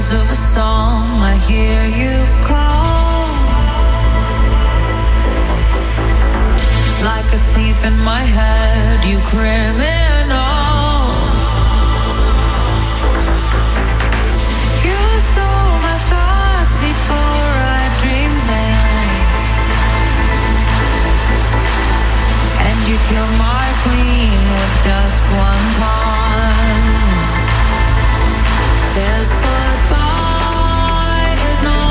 words of a song, I hear you call. Like a thief in my head, you criminal. You stole my thoughts before I dreamed them, and you killed my queen with just one pawn. This goodbye is no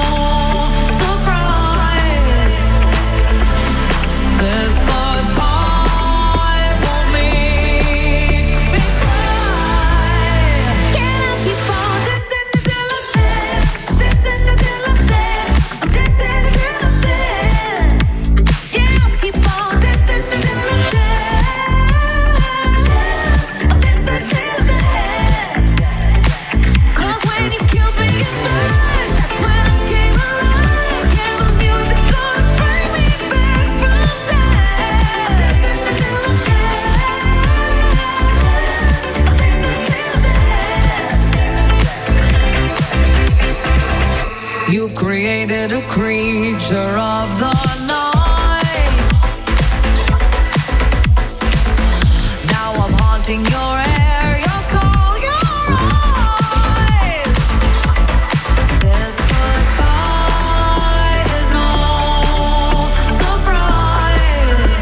surprise. This goodbye won't make me cry. Can I keep on dancing until I'm dead? Dancing until I'm dead. I'm dancing until I'm dead. Yeah, I'll keep on dancing until I'm dead. I'm dancing till I'm dead. 'Cause when you killed me inside, that's when I came alive. Yeah, the music's gonna bring me back from death. Dancing until I'm dead. I'm dancing till I'm dead. You've created a creature of the night. Now I'm haunting your air, your soul, your eyes. This goodbye is no surprise.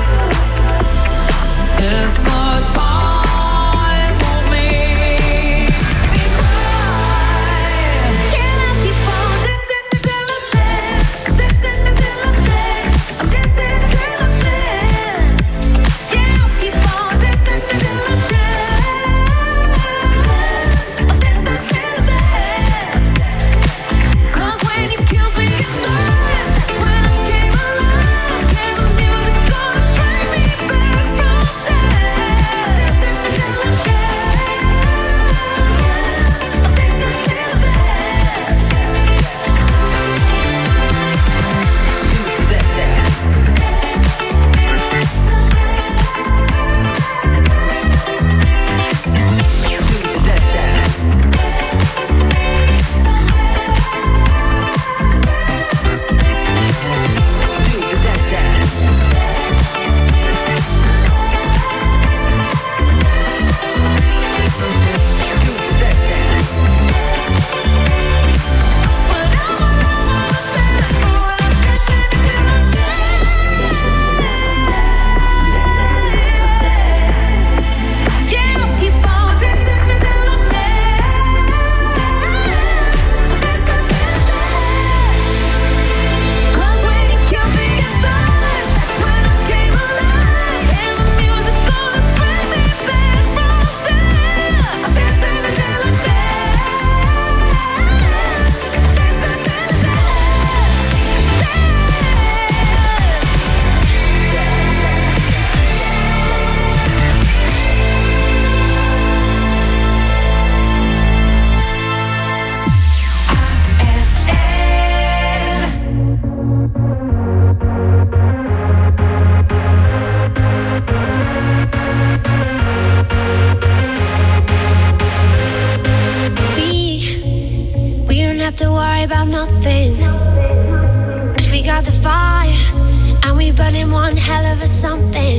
This goodbye won't make me cry. Can I keep on dancing until I'm dead? Dancing until I'm dead. I'm dancing until I'm dead. Yeah, I'll keep on dancing until I'm dead. I'm dancing till I'm dead. 'Cause when you killed me inside, that's when I came alive. Yeah, the music's gonna bring me back from death. Dancing until I'm dead. I'm dancing till I'm dead. Do that dance. Do that dance. Do that dance. Do that dance. But I'm all over the dance floor and I'm dancing until I'm dead. Yeah, I'll keep on dancing until I'm dead. I'm dancing till I'm dead. 'Cause when you killed me inside, that's when I came alive. Yeah, the music's gonna bring me back from death. I'm dancing until I'm dead. Dancing till I'm dead. We don't have to worry about nothing. 'Cause we got the fire and we burning one hell of a something.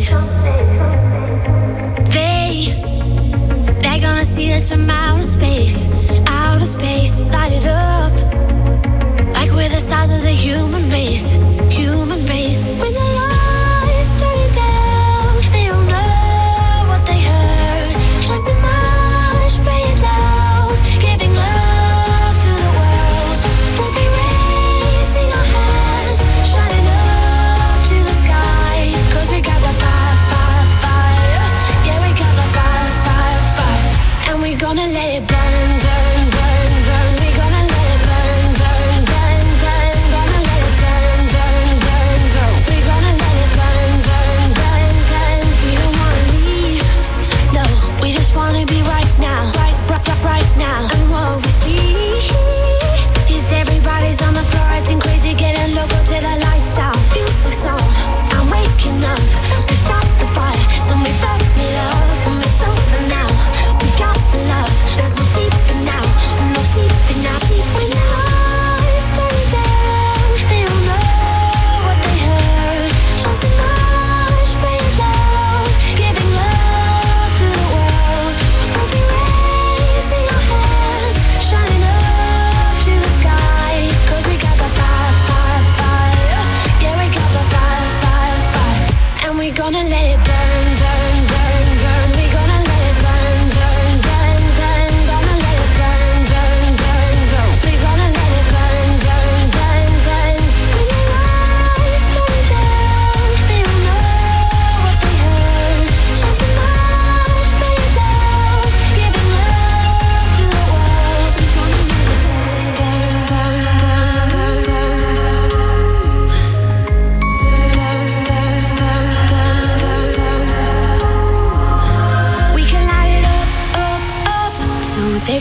They're gonna see us from outer space, light it up like we're the stars of the human race. When the lights turn down, they don't know what they heard. Strike the march, play it loud, giving love to the world. We'll be raising our hands, shining up to the sky. 'Cause we got the fire, fire, fire. Yeah, we got the fire, fire, fire. And we're gonna let it burn, burn, burn, burn. We're gonna let it burn, burn, burn, burn. Gonna let it burn, burn,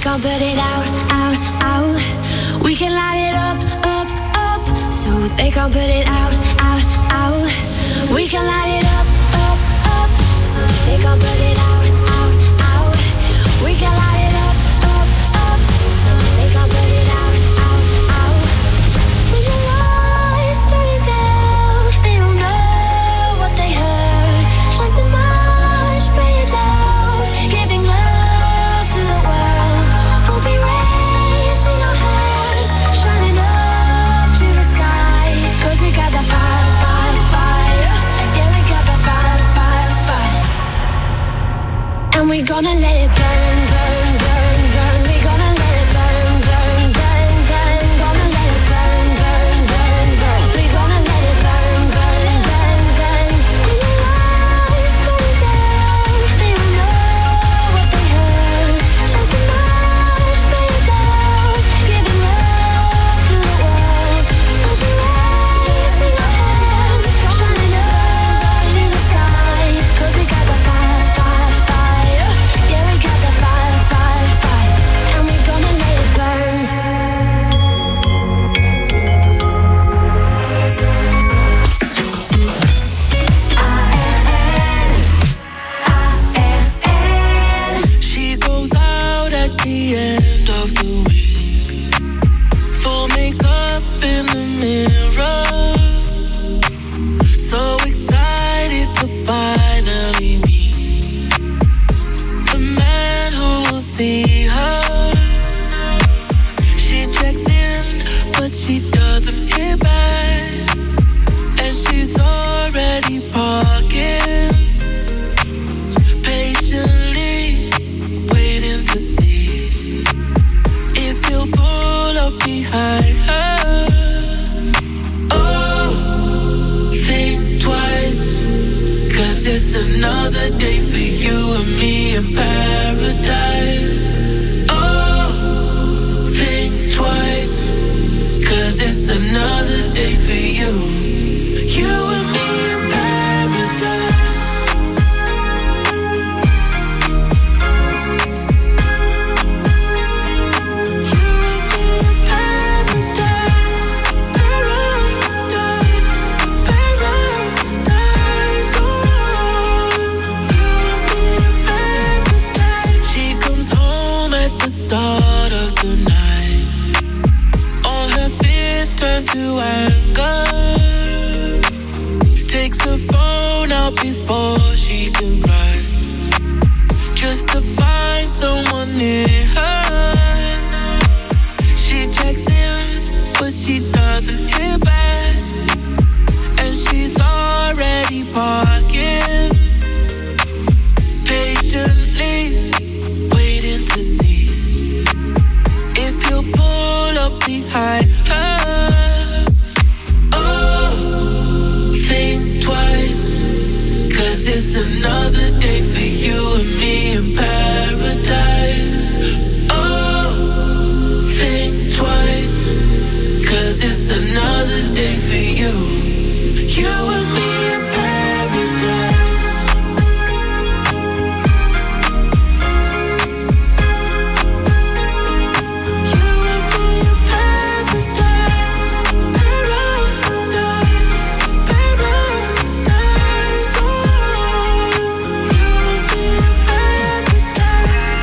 can't put it out, out, out. We can light it up, up, up. So they can't put it out, out, out. We can light it up, up, up. So they can't put it out, out, out. We can light it up, up, up. So they can't put it out, out, out. When the lights turning down, they don't know what they heard. Strike the march, play it loud, giving love to the world. We'll be raising our hands, shining up to the sky. 'Cause we got that fire, fire, fire. Yeah, we got that fire, fire, fire. And we're gonna let it burn, burn, burn, burn. We're gonna let it burn, burn, burn, burn. Gonna let it burn, burn, burn, burn. We're gonna let it burn, burn, burn, burn. When the lights turn down, they don't know what they heard. Strike the march, play it loud, giving love to the world. We'll be raising our hands, shining up to the sky. 'Cause we got the fire, fire, fire. Yeah, we got the fire, fire, fire. And we're gonna let it burn. She goes out at the end of the week, full makeup in the mirror, so excited to finally meet the man who will see her. She checks in, but she doesn't hear back, and she's already parking, patiently waiting to see if he'll pull up behind her. Oh, think twice, 'cause it's another day for you and me in paradise. Oh, think twice, 'cause it's another day for you, you and me in paradise. You and me in paradise, paradise, paradise. Oh, you and me in paradise. She comes home at the start of the night. All her fears turn to anger. Takes her phone out before she can cry, just to find someone near her. She checks in, but she doesn't hear back, and she's already parking, patiently waiting to see if he'll pull up behind her. Oh, think twice, 'cause it's another day for you and me in paradise. Oh, think twice, 'cause it's another day for you, you and me in paradise. You and me in paradise, paradise, paradise. Oh, you and me in paradise.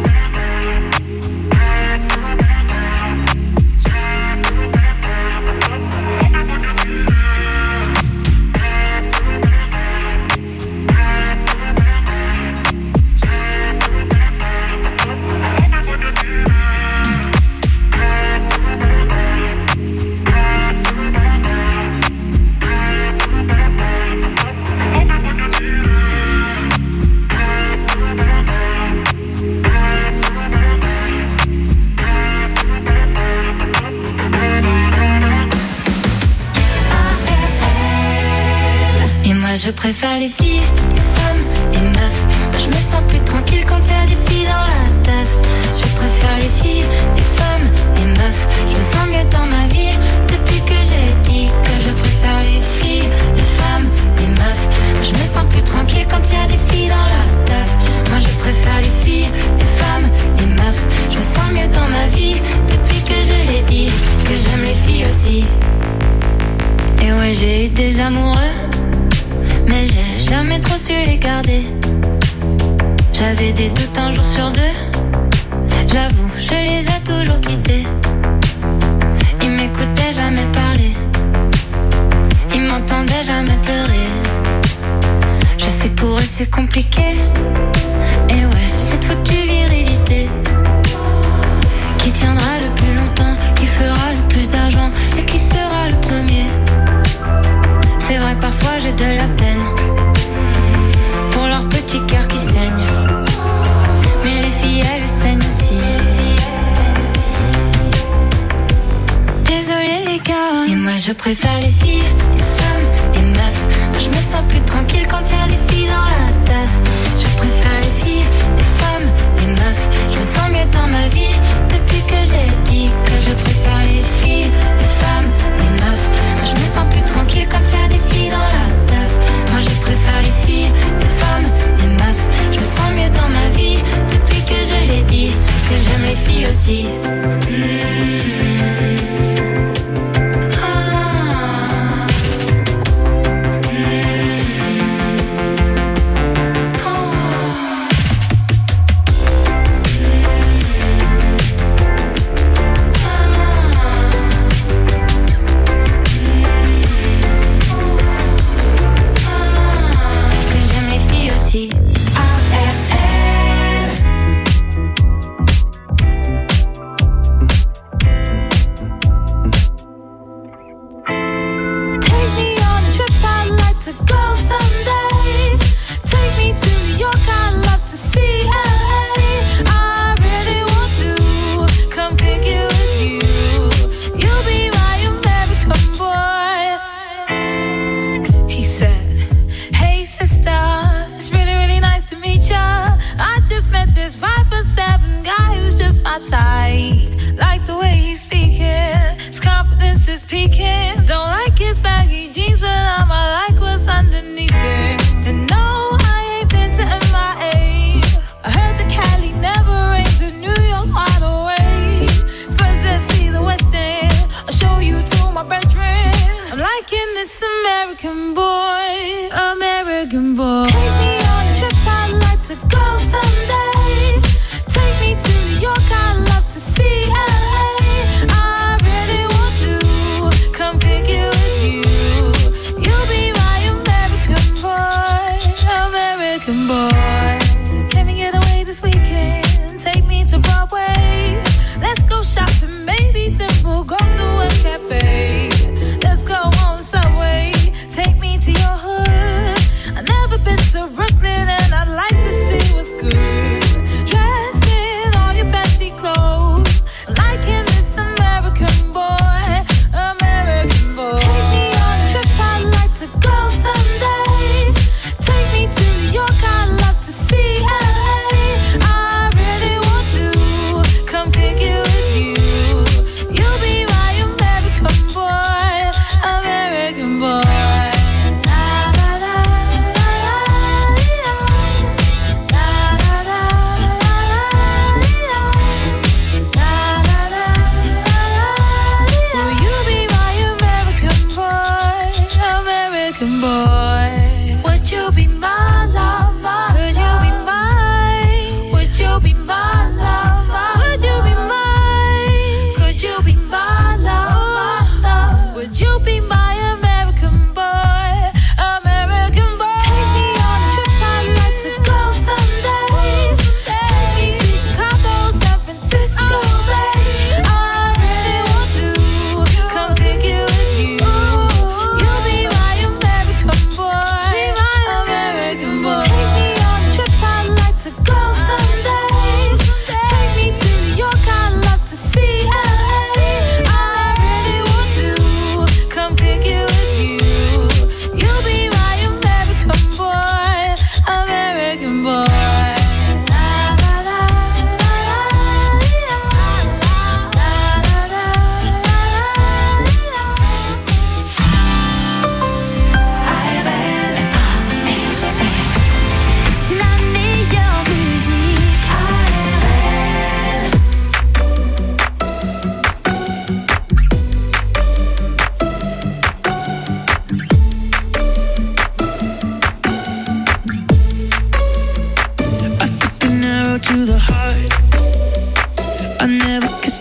Je préfère les filles, les femmes, les meufs. Moi je me sens plus tranquille quand y a des filles dans la teuf. Je préfère les filles, les femmes, les meufs. Je me sens mieux dans ma vie depuis que j'ai dit que je préfère les filles, les femmes, les meufs. Moi je me sens plus tranquille quand y a des filles dans la teuf. Moi je préfère les filles, les femmes, les meufs. Je me sens jamais trop su les garder. J'avais des doutes un jour sur deux. J'avoue, je les ai toujours quittés. Ils m'écoutaient jamais parler. Ils m'entendaient jamais pleurer. Je sais que pour eux c'est compliqué. Et ouais, cette foutue virilité qui tiendra le plus longtemps, qui fera le plus d'argent et qui sera le premier. C'est vrai, parfois j'ai de la peine pour leur petit cœur qui saigne. Mais les filles, elles saignent aussi. Désolée les gars, et moi je préfère les filles, les femmes, les meufs. Moi je me sens plus tranquille quand y a des filles dans la teuf. Je préfère les filles, les femmes, les meufs. Je me sens mieux dans ma vie depuis que j'ai dit que je préfère les filles, les femmes, les meufs. Moi je me sens plus tranquille quand y a des filles dans la teuf. Moi je préfère les filles, les femmes, les meufs. Je me sens mieux dans ma vie depuis que je l'ai dit que j'aime les filles aussi.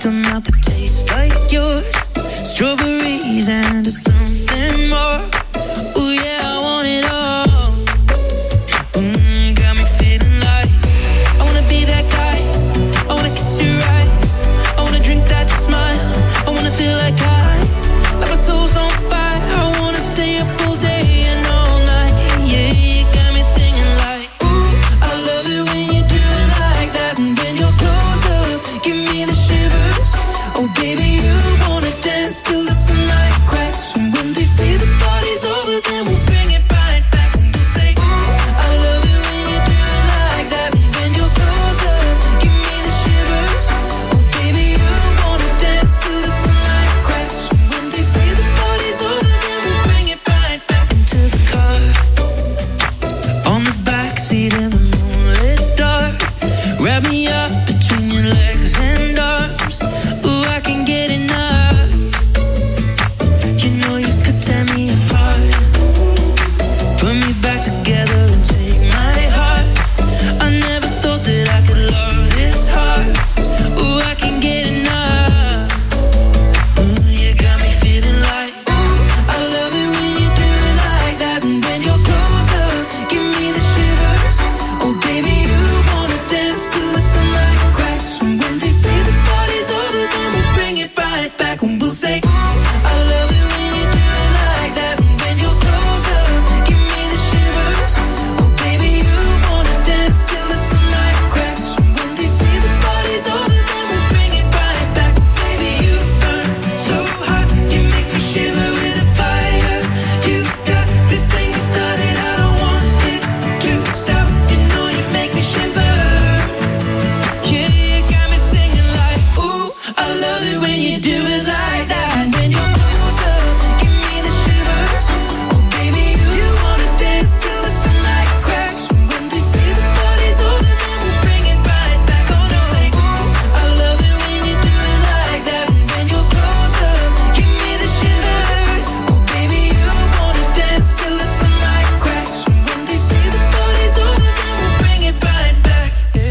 a mouth that tastes like yours. Strawberries and something more. Ooh yeah, I want it all. Got me feeling like I wanna be that guy. I wanna kiss your eyes. I wanna drink that smile. I wanna feel like my soul's on fire. I wanna stay up all day and all night. Yeah, you got me singing like, ooh, I love it when you do it like that. And when you're close up, give me the shivers. Oh baby, you wanna dance till the sunlight cracks. And when they say the party's over, then we'll bring it right back. And we'll say, ooh, I love it when you do it like that. And when you're close up, give me the shivers. Oh baby, you wanna dance till the sunlight cracks. And when they say the party's over, then we'll bring it right back into the car. On the backseat in the moonlit dark. Wrap me up between your legs and arms. Ooh, I can get enough. You know you could tear me apart. Put me back together and take my heart. I never thought that I could love this hard. Ooh, I can get enough. Ooh, you got me feeling like, ooh, I love it when you do it like that. And when you're close up, give me the shivers. Oh baby, you wanna dance till the sunlight cracks. And when they say the party's over, then we'll bring it right back. And we'll say, ooh, I love it when you do it like that. And when you're close up, give me the shivers. Oh baby, you wanna dance till the sunlight cracks. And when they say the party's over, then we'll bring it right back. Baby, you burn so hot, you make me shiver with the fire. You got this thing started, I don't want it to stop. You know you make me shiver. Yeah, you got me singing like, ooh, I love it when you do it like that. And when you're close up, give me the shivers. Oh baby, you wanna dance till the sunlight cracks. And when they say the party's over, then we'll bring it right back. Gonna say, ooh, I love it when you do it like that. And when you're close up, give me the shivers. Oh baby, you wanna dance till the sunlight cracks. And when they say the party's over, then we'll bring it right back.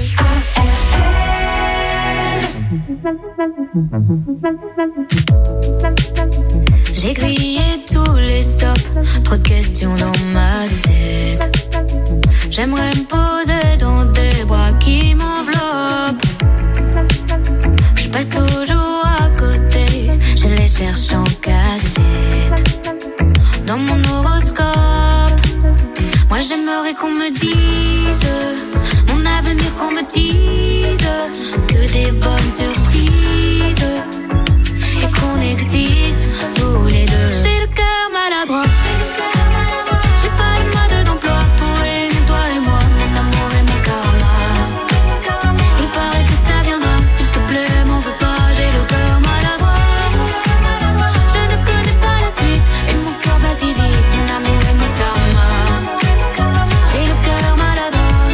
J'ai grillé tous les stops, trop de questions dans ma tête. J'aimerais me poser dans des bras qui m'enveloppent. Je passe toujours à côté, je les cherche en cachette. Dans mon horoscope, moi j'aimerais qu'on me dise mon avenir, qu'on me dise que des bonnes surprises et qu'on existe tous les deux. J'ai le cœur maladroit, j'ai pas le mode d'emploi pour réunir toi et moi, mon amour et mon karma. Il paraît que ça viendra, s'il te plaît, m'en veux pas, j'ai le cœur maladroit. Je ne connais pas la suite et mon cœur bat si vite, mon amour et mon karma. J'ai le cœur maladroit.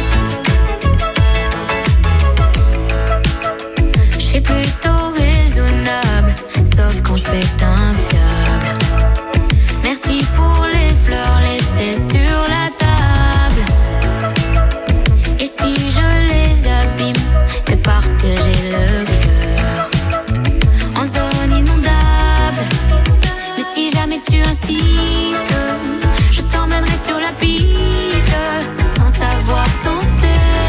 Je suis plutôt raisonnable, sauf quand je pète un câble. Merci pour les fleurs laissées sur la table. Et si je les abîme, c'est parce que j'ai le cœur en zone inondable. Mais si jamais tu insistes, je t'emmènerai sur la piste sans savoir danser.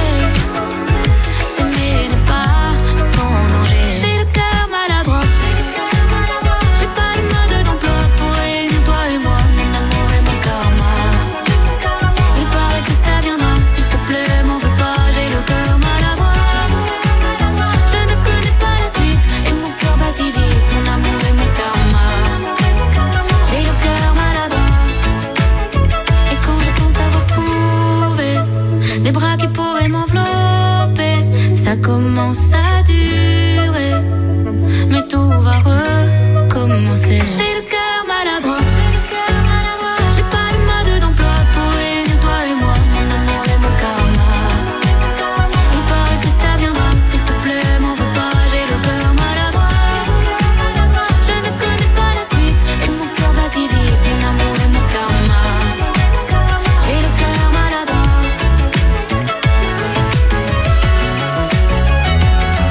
S'aimer n'est pas sans danger. J'ai le cœur maladroit, j'ai pas le mode d'emploi pour réunir toi et moi, mon amour et mon karma. Il paraît que ça viendra, s'il te plaît, m'en veux pas, j'ai le cœur maladroit. Je ne connais pas la suite et mon cœur bat si vite, mon amour et mon karma. J'ai le cœur maladroit. Et quand je pense avoir trouvé des bras qui pourraient m'envelopper, ça commence à durer, mais tout va recommencer. J'ai le cœur maladroit, j'ai pas le mode d'emploi pour réunir toi et moi, mon amour et mon karma. Il paraît que ça viendra, s'il te plaît, m'en veux pas, j'ai le cœur maladroit. Je ne connais pas la suite et mon cœur bat si vite, mon amour et mon karma. J'ai le cœur maladroit.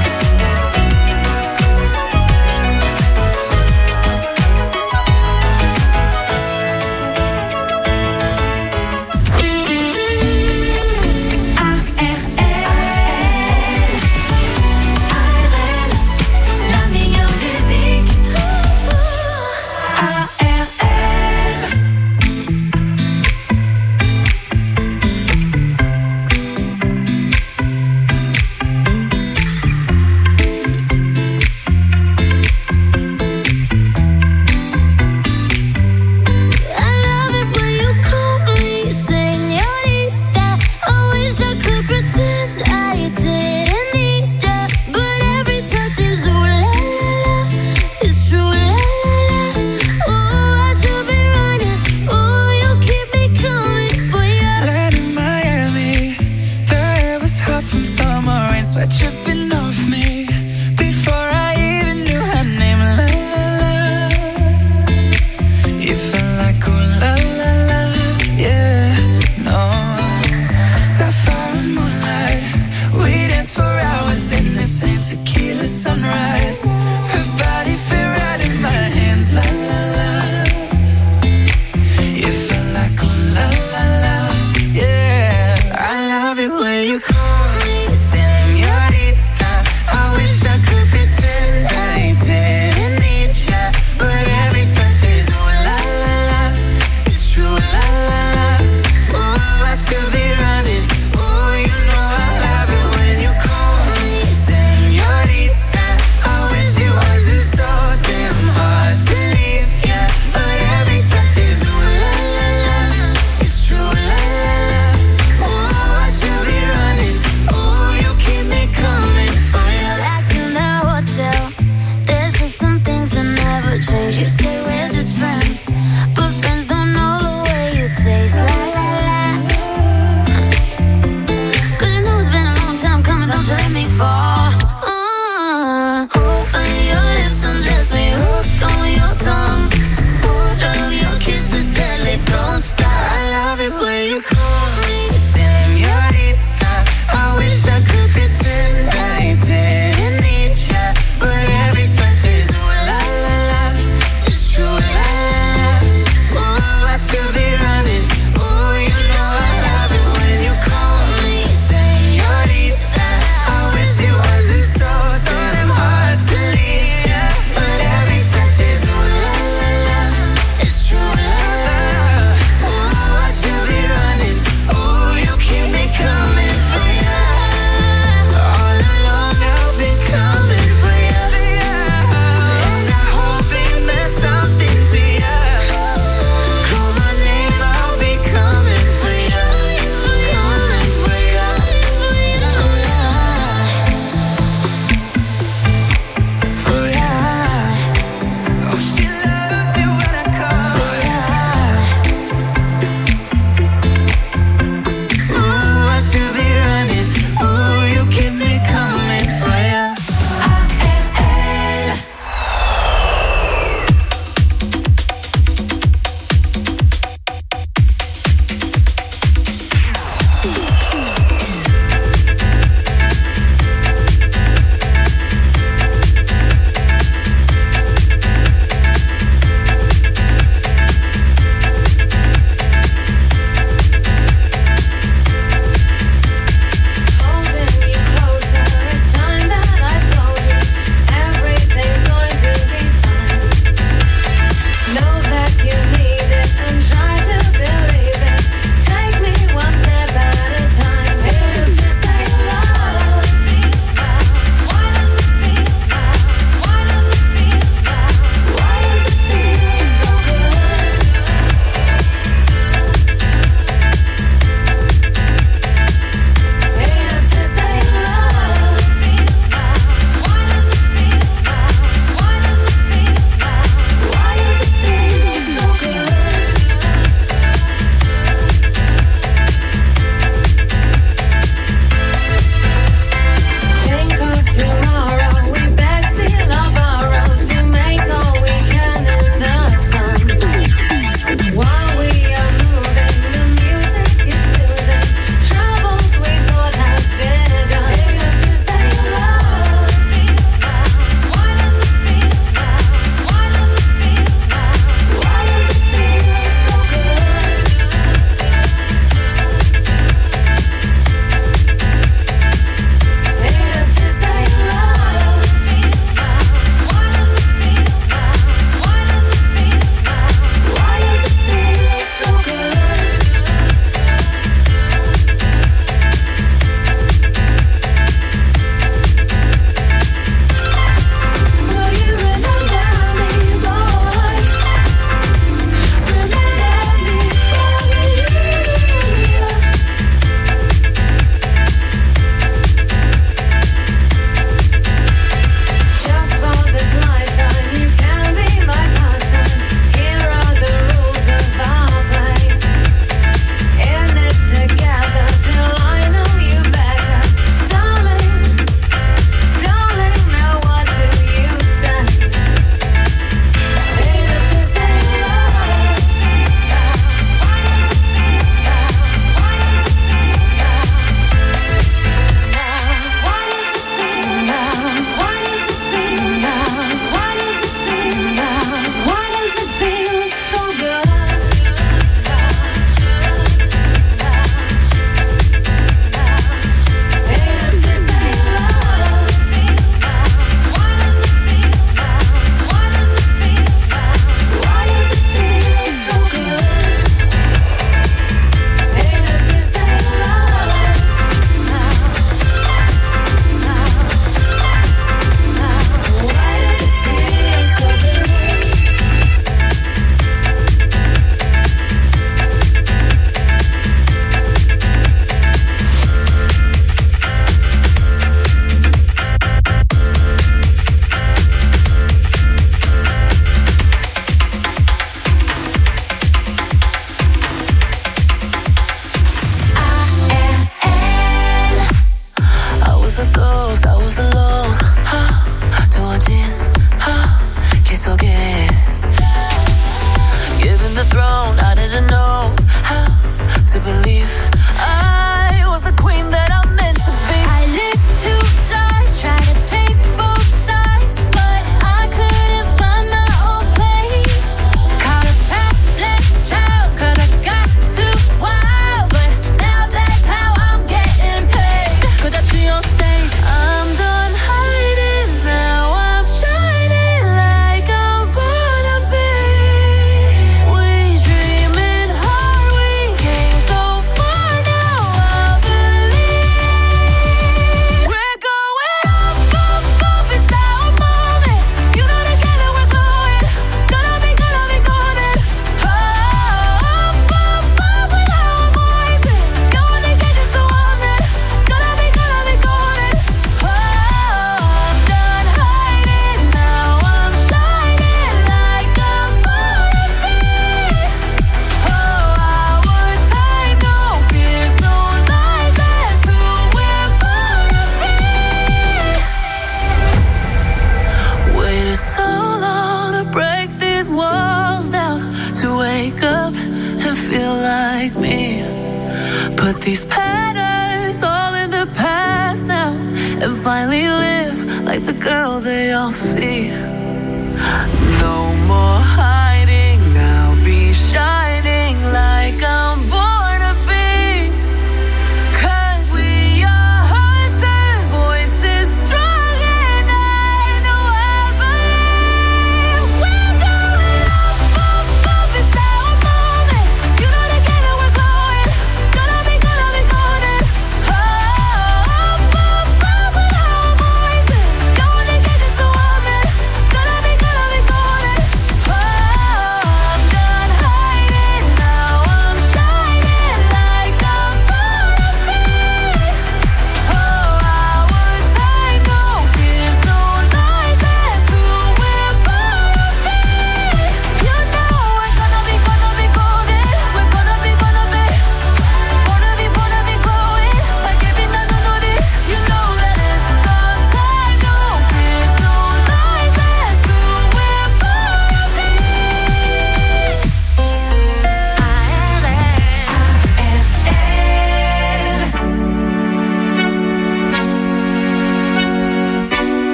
Put these patterns all in the past now and finally live like the girl they all see. No more hiding, I'll be shining like I'm born to be. 'Cause we are hunters, voices strong and I know I believe we're going up, up, up, it's our moment. You know together we're going, gonna be golden. Up, up, up with our voices, going to get just a woman. Gonna be golden. Oh, I'm done hiding, now I'm shining.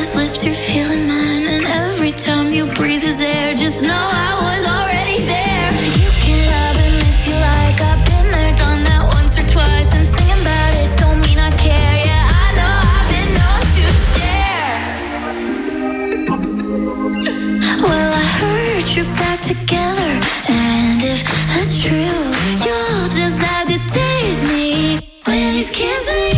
his lips, you're feeling mine. And every time you breathe his air, just know I was already there. You can love him if you like. I've been there, done that once or twice. And singing about it don't mean I care. Yeah, I know I've been known to share. Well, I heard you're back together. And if that's true, you'll just have to taste me when he's kissing you.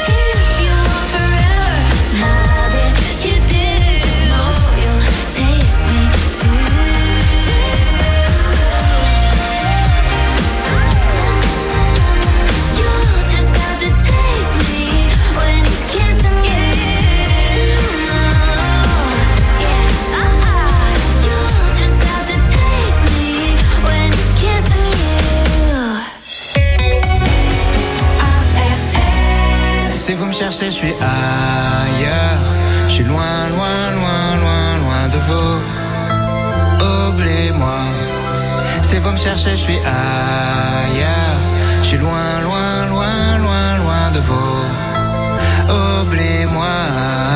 Si vous me cherchez, je suis ailleurs. Je suis loin, loin, loin, loin, loin de vous. Oubliez-moi. Si vous me cherchez, je suis ailleurs. Je suis loin, loin, loin, loin, loin de vous. Oubliez-moi.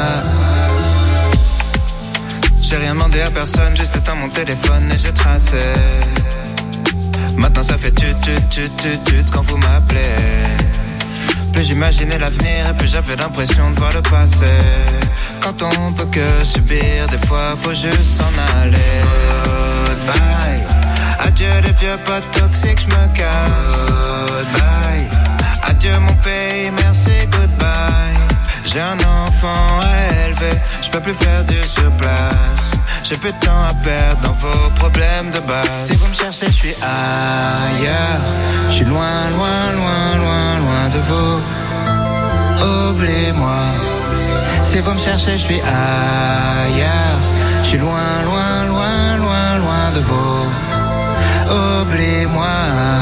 J'ai rien demandé à personne, juste éteint mon téléphone et j'ai tracé. Maintenant ça fait tut quand vous m'appelez. Plus j'imaginais l'avenir et plus j'avais l'impression de voir le passé. Quand on peut que subir, des fois faut juste s'en aller. Goodbye. Adieu les vieux potes toxiques, j'me casse. Goodbye. Adieu mon pays, merci, goodbye. J'ai un enfant à élever, j'peux plus faire du surplace. J'ai plus de temps à perdre dans vos problèmes de base. Si vous me cherchez, je suis ailleurs. Je suis loin, loin, loin, loin, loin de vous. Oubliez-moi. Si vous me cherchez, je suis ailleurs. Je suis loin, loin, loin, loin, loin de vous. Oubliez-moi.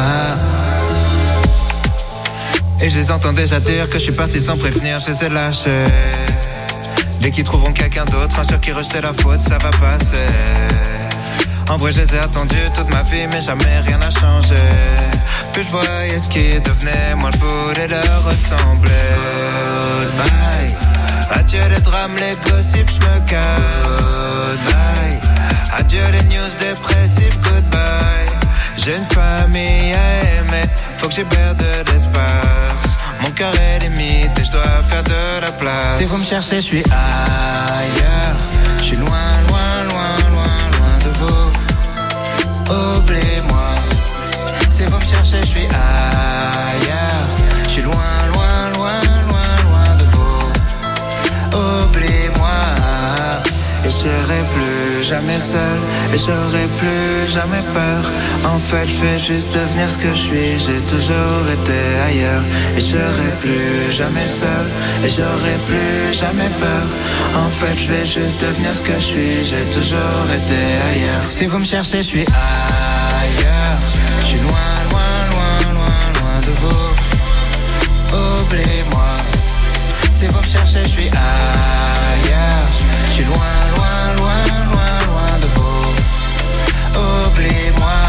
Et je les entends déjà dire que je suis parti sans prévenir, je les ai lâchés. Dès qu'ils trouveront quelqu'un d'autre, un sur qui rejeter la faute, ça va passer. En vrai, je les ai attendus toute ma vie, mais jamais rien n'a changé. Plus je voyais ce qui devenait, moi je voulais leur ressembler. Goodbye. Adieu les drames, les gossips, je me casse. Goodbye. Adieu les news dépressives, goodbye. J'ai une famille à aimer, faut que j'hiberne de l'espace. Mon cœur est limite et je dois faire de la place. Si vous me cherchez, je suis ailleurs. Je suis loin, loin, loin, loin, loin de vous. Oubliez-moi. Si vous me cherchez, je suis ailleurs. Je suis loin, loin, loin, loin, loin de vous. Oubliez-moi. Et je serai plus jamais seul. Et j'aurai plus jamais peur. En fait, je vais juste devenir ce que je suis. J'ai toujours été ailleurs. Et je serai plus jamais seul. Et j'aurai plus jamais peur. En fait, je vais juste devenir ce que je suis. J'ai toujours été ailleurs. Si vous me cherchez, je suis ailleurs. Je suis loin, loin, loin, loin, loin de vous. Oubliez-moi. Si vous me cherchez, je suis ailleurs. Je suis loin, loin, loin, loin, loin de vous. Oubliez-moi.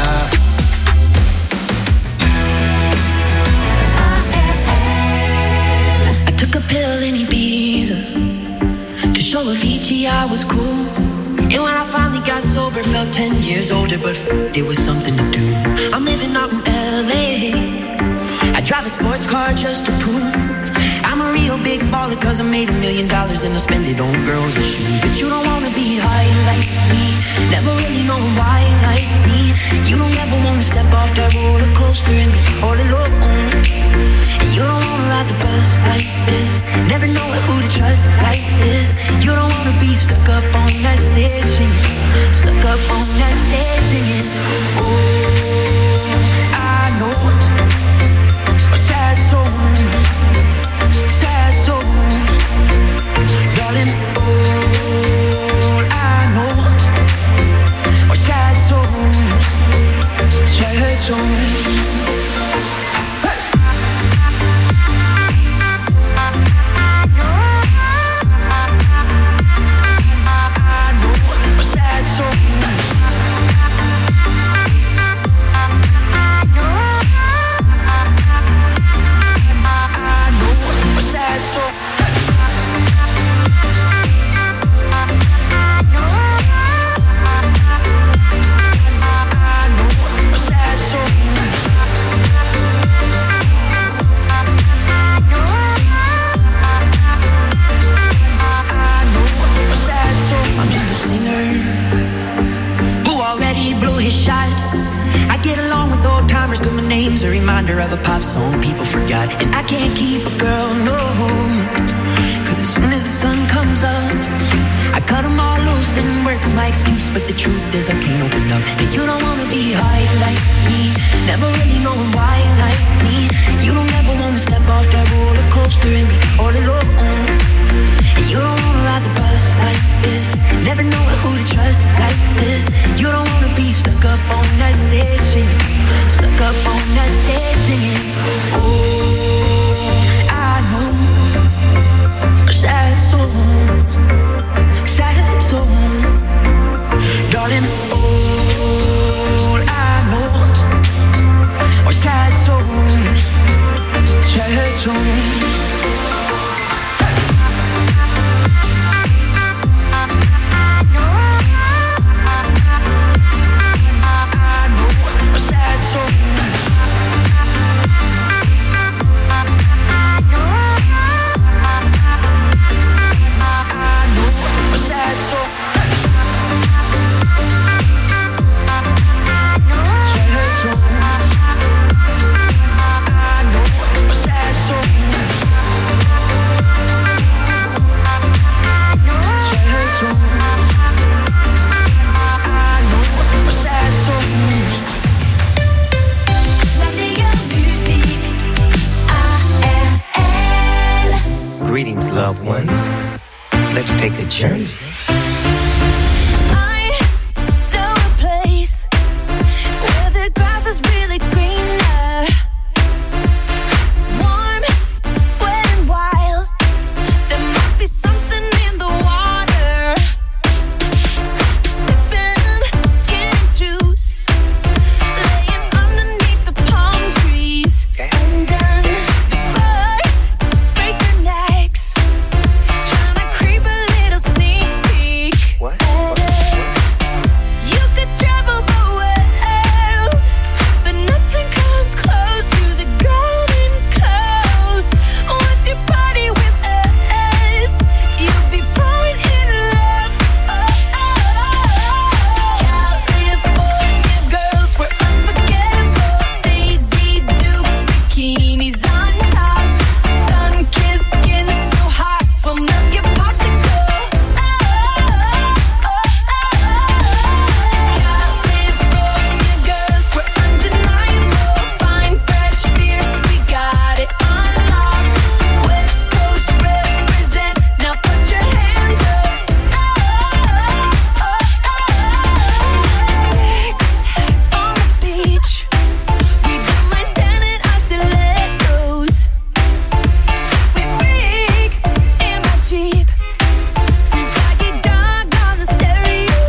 I took a pill in Ibiza to show Avicii I was cool. And when I finally got sober, felt 10 years older, but it was something to do. I'm living out in LA. I drive a sports car just to prove I'm a real big baller, cause I made $1 million and I spend it on girls and shoes. But you don't wanna be high like me, never really know why like me. You don't ever wanna step off that roller coaster and be all alone. And you don't wanna ride the bus like this, never know who to trust like this. You don't wanna be stuck up on that stage singing, stuck up on that stage singing. Oh, I know a sad soul, sad souls, darling. All I know are sad souls, sad souls. I know are sad souls. song people forgot. And I can't keep a girl, no. Cause as soon as the sun comes up, I cut them all loose and work's my excuse. But the truth is I can't open up. And you don't wanna be high like me, never really knowing why like me. You don't ever wanna step off that roller coaster and be all alone. And you don't wanna ride the bus like this, never knowing who to trust like this. You don't wanna be stuck up on that stage singing, stuck up on that stage singing. Oh, I know sad songs, darling. All I know are sad songs, sad songs. Greetings, loved ones. Let's take a journey. I know a place where the grass is really greener, warm, wet and wild. There must be something in the water. Sipping gin and juice, laying underneath the palm trees. And then the birds break their necks, trying to creep a little sneak peek. What? You could travel the world, but nothing comes close to the golden coast. Once you party with us, you'll be falling in love. California girls were unforgettable. Daisy Dukes, bikinis on top, sun-kissed skin so hot, will melt your popsicle. California girls were undeniable. Fine, fresh beers, we got it on lock. West Coast represent, now put your hands up. Sex on the beach, we don't mind standing our stilettos. We freak in my Jeep, Snoop Doggy Dogg on the stereo.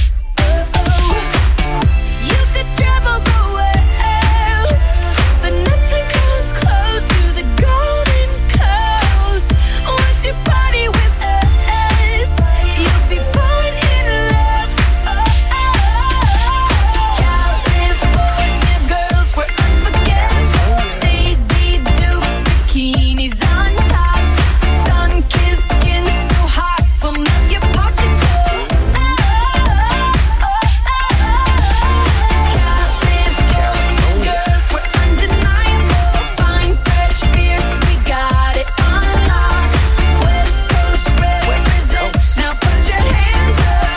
You could travel the world, but nothing comes close to the golden coast. Once you party with us, you'll be falling in love. California girls were unforgettable. Daisy Dukes, bikinis on top, sun-kissed skin so hot, will melt your popsicle. California girls were undeniable. Fine, fresh beers, we got it on lock. West Coast represent, now put your hands up.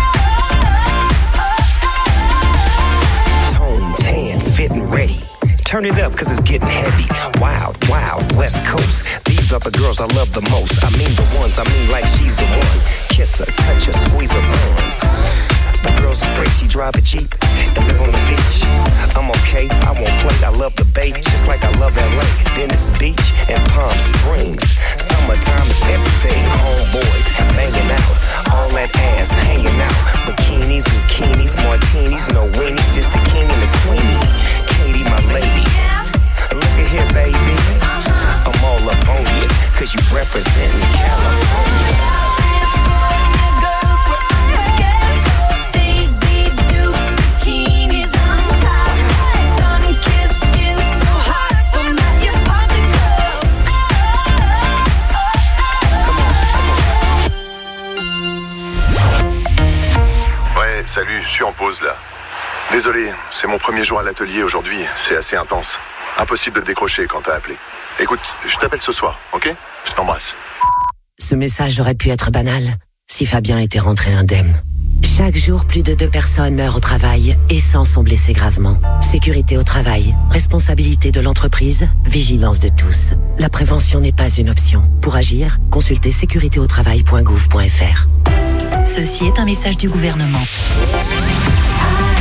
Tone tan, fit and ready. Turn it up cause it's getting heavy. Wild, wild, West Coast. These are the girls I love the most. I mean the ones, I mean like she's the one. Kiss her, touch her, squeeze her buns. The girl's afraid she drive a Jeep and live on the beach. I'm okay, I won't play, I love the bay, just like I love LA, Venice Beach, and Palm Springs. Summertime is everything, homeboys banging out, all that ass hanging out. Bikinis, bikinis, martinis, no weenies, just the king and the queenie. Katie, my lady, look at here, baby. I'm all up on you, cause you representing California. Girls were unforgettable. Daisy Dukes, bikinis on top, sun-kissed skin so hot, will melt your popsicle. Ouais, salut, je suis en pause là. Désolé, c'est mon premier jour à l'atelier aujourd'hui, c'est assez intense. Impossible de décrocher quand t'as appelé. Écoute, je t'appelle ce soir, ok? Je t'embrasse. Ce message aurait pu être banal si Fabien était rentré indemne. Chaque jour, plus de 2 personnes meurent au travail et 100 sont blessées gravement. Sécurité au travail, responsabilité de l'entreprise, vigilance de tous. La prévention n'est pas une option. Pour agir, consultez sécuritéautravail.gouv.fr. Ceci est un message du gouvernement.